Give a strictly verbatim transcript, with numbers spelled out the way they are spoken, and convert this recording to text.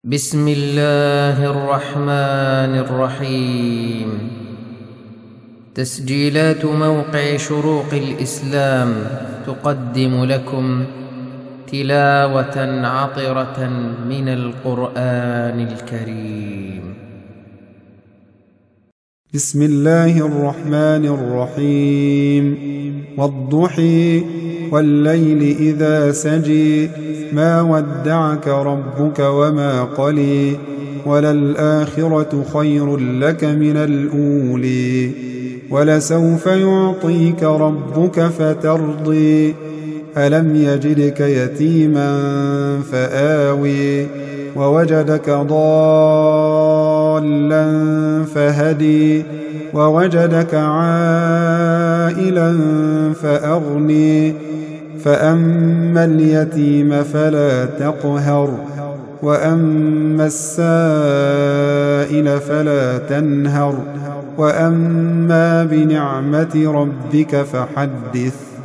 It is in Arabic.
بسم الله الرحمن الرحيم. تسجيلات موقع شروق الإسلام تقدم لكم تلاوة عطرة من القرآن الكريم. بسم الله الرحمن الرحيم. والضحى والليل إذا سجى ما ودعك ربك وما قلى وللآخرة خير لك من الأولى ولسوف يعطيك ربك فترضى ألم يجدك يتيما فآوي ووجدك ضالا فهدي ووجدك عائلا فأغني فأما اليتيم فلا تقهر وأما السائل فلا تنهر وأما بنعمة ربك فحدث.